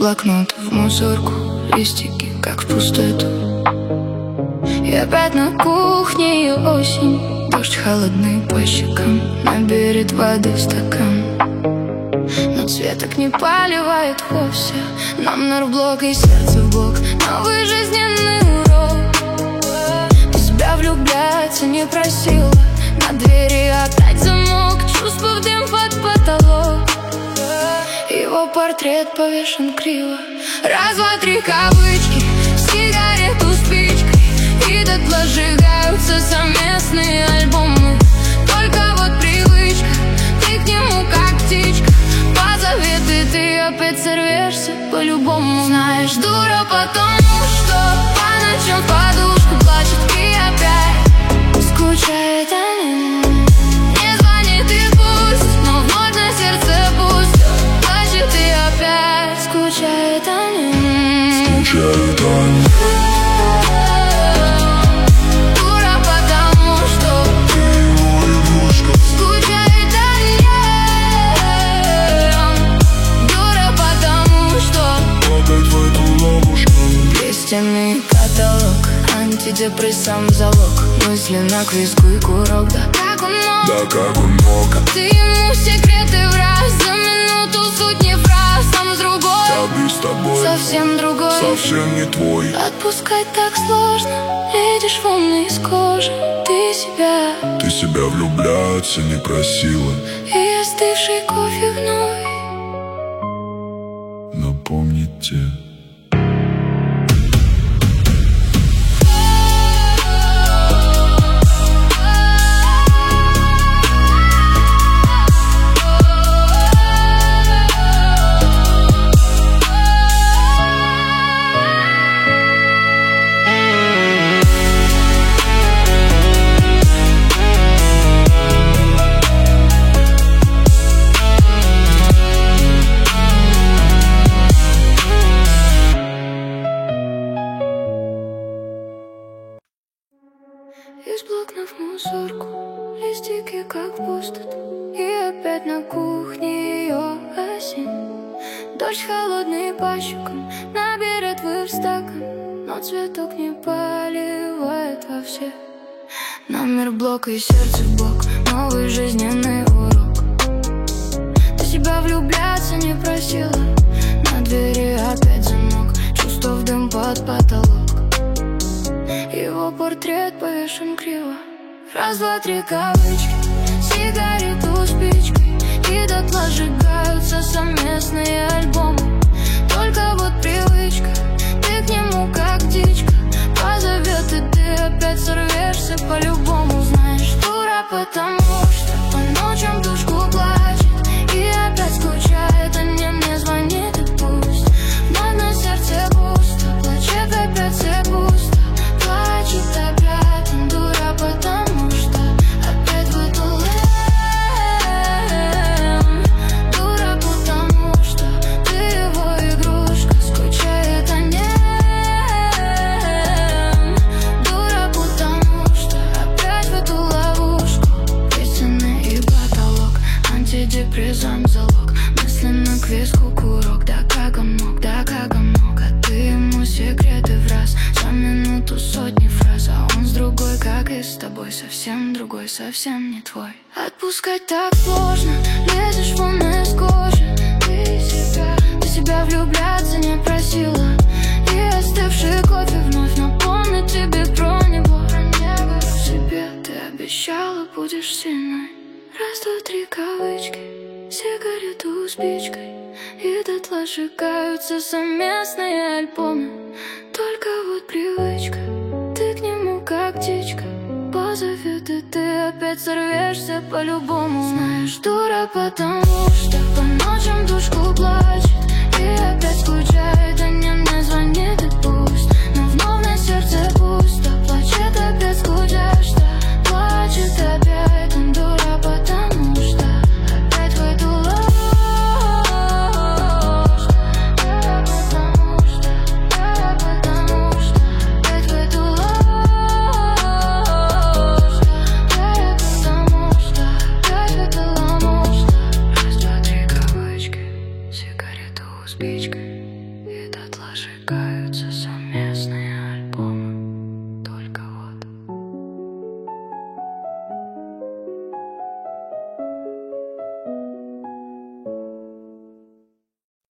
блокнот в мусорку, листики, как в пустоту. И опять на кухне ее осень. Дождь холодный по щекам, наберет воды в стакан. Но цветок не поливает вовсе. Номер в блок и сердце в бок. Новый жизненный урок. В себя влюбляться не просила. На двери опять замок. Чувства в дым под потолок. Его портрет повешен криво. Раз, два, три кавычки, сигарету спичкой. И дотла сжигаются совместные альбомы. Только вот привычка, ты к нему как птичка. Позовет, и ты опять сорвешься по-любому. Знаешь, дура, потому что по ночам в подушку плачет и опять скучает о нем. Не звонит и пусть, но вновь на сердце пусть. Плачет и опять скучает о нем. Скучает о нем. Песенный каталог, антидепрессант залог. Мысленно к виску и курок. Да как он мог? Да как он мог? Ты ему секреты в раз. За минуту сотни фраз. Сам с другой, я с тобой совсем другой, совсем не твой. Отпускать так сложно. Ледишь волны из кожи. Ты себя влюбляться не просила. И остывший кофе вновь напомните. Из блокнов в мусорку, листики как пустоту. И опять на кухне ее осень. Дождь холодный по щекам, наберет в стакан. Но цветок не поливает вовсе. Номер блока и сердце в бок. Новый жизненный урок. Ты себя влюбляться не просила. На двери опять замок. Чувство в дым под потолок. Его портрет повешен криво. Раз, два, три кавычки, сигарету спичкой. И дотла сжигаются совместные альбомы. Только вот привычка, ты к нему как птичка. Позовет, и ты опять сорвешься по-любому. Знаешь, дура, потому что по ночам душку плачет. И опять скучает о нем, мне звонит и пусть. Но на сердце пусто, плачет опять все пусто. Плачет опять, он дура, потому что опять выдул. Дура, потому что ты его игрушка. Скучает о нем. Дура, потому что опять в эту ловушку. Песенный и потолок, антидепрессант залог. Мысленно к виску курок. Да как он мог, да как он мог. А ты ему секреты в раз. За минуту сотни фраз. А он с другой, как и с тобой. Совсем другой, совсем не твой. Отпускать так сложно. Лезешь вон из кожи. Ты себя влюбляться не просила. И остывший кофе вновь напомнит тебе про него. Себе ты обещала, будешь сильной. Раз, два, три кавычки, сигарету спичкой. И дотла сжигаются совместные альбомы. Только вот привычка, ты к нему как птичка. Позовет, и ты опять сорвешься по-любому. Знаешь, дура, потому что по ночам душку плачет. И опять скучает о нем, не звонит.